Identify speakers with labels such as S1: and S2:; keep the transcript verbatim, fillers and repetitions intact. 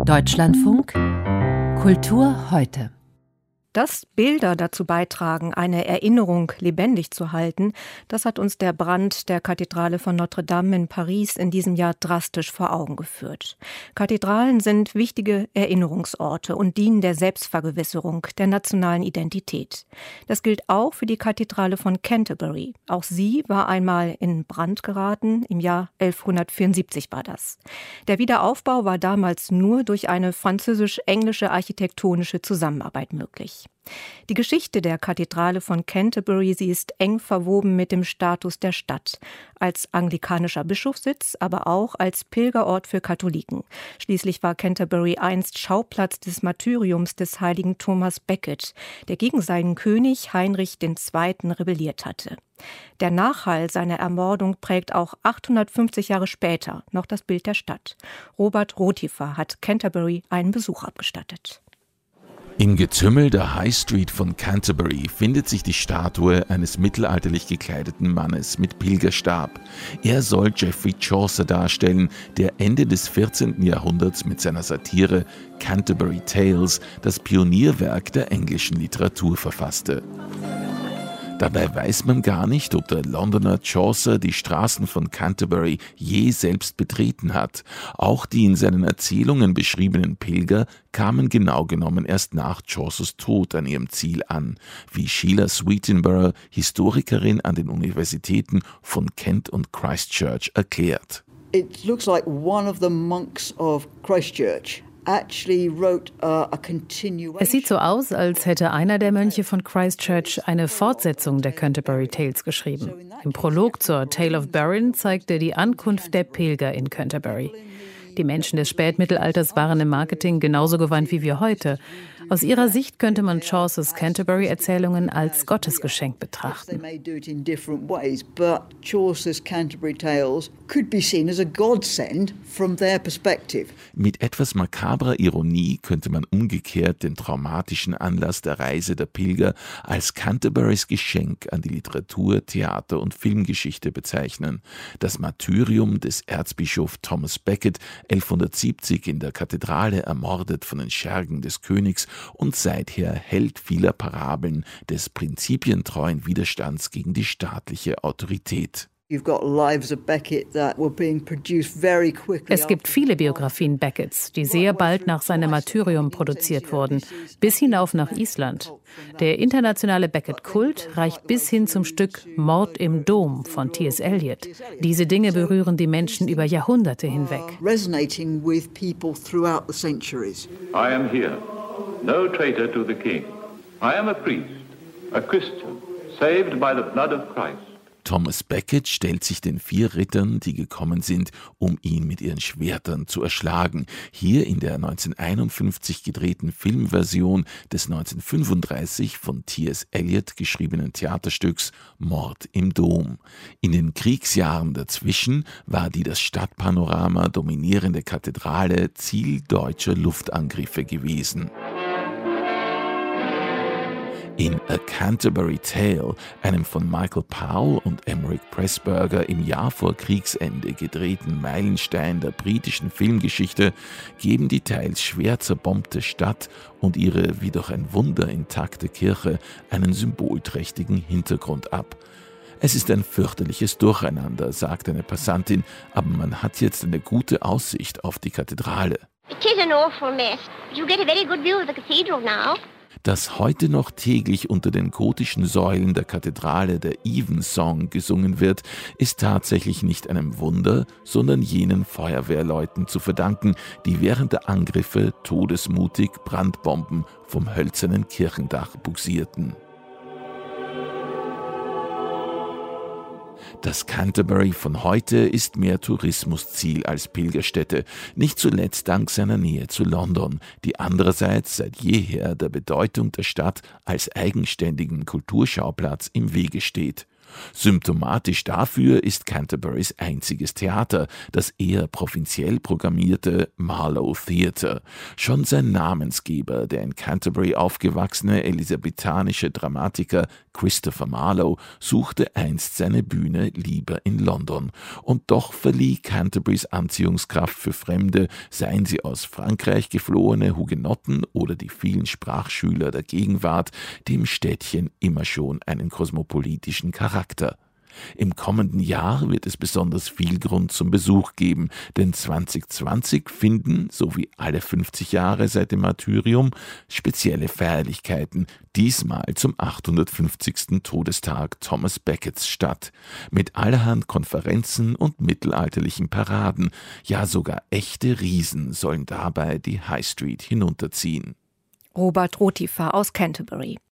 S1: Deutschlandfunk Kultur heute.
S2: Dass Bilder dazu beitragen, eine Erinnerung lebendig zu halten, das hat uns der Brand der Kathedrale von Notre Dame in Paris in diesem Jahr drastisch vor Augen geführt. Kathedralen sind wichtige Erinnerungsorte und dienen der Selbstvergewisserung der nationalen Identität. Das gilt auch für die Kathedrale von Canterbury. Auch sie war einmal in Brand geraten, im Jahr elfhundertvierundsiebzig war das. Der Wiederaufbau war damals nur durch eine französisch-englische architektonische Zusammenarbeit möglich. Die Geschichte der Kathedrale von Canterbury, sie ist eng verwoben mit dem Status der Stadt, als anglikanischer Bischofssitz, aber auch als Pilgerort für Katholiken. Schließlich war Canterbury einst Schauplatz des Martyriums des heiligen Thomas Becket, der gegen seinen König Heinrich der Zweite. Rebelliert hatte. Der Nachhall seiner Ermordung prägt auch achthundertfünfzig Jahre später noch das Bild der Stadt. Robert Rotifer hat Canterbury einen Besuch abgestattet.
S3: Im Getümmel der High Street von Canterbury findet sich die Statue eines mittelalterlich gekleideten Mannes mit Pilgerstab. Er soll Geoffrey Chaucer darstellen, der Ende des vierzehnten. Jahrhunderts mit seiner Satire Canterbury Tales das Pionierwerk der englischen Literatur verfasste. Dabei weiß man gar nicht, ob der Londoner Chaucer die Straßen von Canterbury je selbst betreten hat. Auch die in seinen Erzählungen beschriebenen Pilger kamen genau genommen erst nach Chaucers Tod an ihrem Ziel an, wie Sheila Swedenborough, Historikerin an den Universitäten von Kent und Christchurch, erklärt.
S4: It looks like one of the monks of Christchurch
S5: Es sieht so aus, als hätte einer der Mönche von Christchurch eine Fortsetzung der Canterbury Tales geschrieben. Im Prolog zur Tale of Burren zeigt er die Ankunft der Pilger in Canterbury. Die Menschen des Spätmittelalters waren im Marketing genauso gewandt wie wir heute. Aus ihrer Sicht könnte man Chaucers Canterbury-Erzählungen als Gottesgeschenk betrachten.
S3: Mit etwas makabrer Ironie könnte man umgekehrt den traumatischen Anlass der Reise der Pilger als Canterburys Geschenk an die Literatur, Theater und Filmgeschichte bezeichnen. Das Martyrium des Erzbischofs Thomas Becket, elfhundertsiebzig in der Kathedrale ermordet von den Schergen des Königs und seither Held vieler Parabeln des prinzipientreuen Widerstands gegen die staatliche Autorität.
S5: Es gibt viele Biografien Beckets, die sehr bald nach seinem Martyrium produziert wurden, bis hinauf nach Island. Der internationale Becket-Kult reicht bis hin zum Stück Mord im Dom von T S Eliot. Diese Dinge berühren die Menschen über Jahrhunderte hinweg.
S6: I am here, no traitor to the king. I am a priest, a Christian, saved by the blood of Christ.
S3: Thomas Becket stellt sich den vier Rittern, die gekommen sind, um ihn mit ihren Schwertern zu erschlagen. Hier in der neunzehnhunderteinundfünfzig gedrehten Filmversion des neunzehnhundertfünfunddreißig von T S Eliot geschriebenen Theaterstücks Mord im Dom. In den Kriegsjahren dazwischen war die das Stadtpanorama dominierende Kathedrale Ziel deutscher Luftangriffe gewesen. In A Canterbury Tale, einem von Michael Powell und Emeric Pressburger im Jahr vor Kriegsende gedrehten Meilenstein der britischen Filmgeschichte, geben die teils schwer zerbombte Stadt und ihre wie durch ein Wunder intakte Kirche einen symbolträchtigen Hintergrund ab. Es ist ein fürchterliches Durcheinander, sagt eine Passantin, aber man hat jetzt eine gute Aussicht auf die Kathedrale.
S7: It is an awful mess, but you get a very good view of the cathedral now.
S3: Dass heute noch täglich unter den gotischen Säulen der Kathedrale der Evensong gesungen wird, ist tatsächlich nicht einem Wunder, sondern jenen Feuerwehrleuten zu verdanken, die während der Angriffe todesmutig Brandbomben vom hölzernen Kirchendach bugsierten. Das Canterbury von heute ist mehr Tourismusziel als Pilgerstätte, nicht zuletzt dank seiner Nähe zu London, die andererseits seit jeher der Bedeutung der Stadt als eigenständigen Kulturschauplatz im Wege steht. Symptomatisch dafür ist Canterburys einziges Theater, das eher provinziell programmierte Marlow Theatre. Schon sein Namensgeber, der in Canterbury aufgewachsene elisabethanische Dramatiker Christopher Marlowe, suchte einst seine Bühne lieber in London. Und doch verlieh Canterburys Anziehungskraft für Fremde, seien sie aus Frankreich geflohene Hugenotten oder die vielen Sprachschüler der Gegenwart, dem Städtchen immer schon einen kosmopolitischen Charakter. Im kommenden Jahr wird es besonders viel Grund zum Besuch geben, denn zwanzig zwanzig finden, so wie alle fünfzig Jahre seit dem Martyrium, spezielle Feierlichkeiten, diesmal zum achthundertfünfzigsten Todestag Thomas Beckets statt, mit allerhand Konferenzen und mittelalterlichen Paraden, ja sogar echte Riesen sollen dabei die High Street hinunterziehen.
S2: Robert Rotifer aus Canterbury.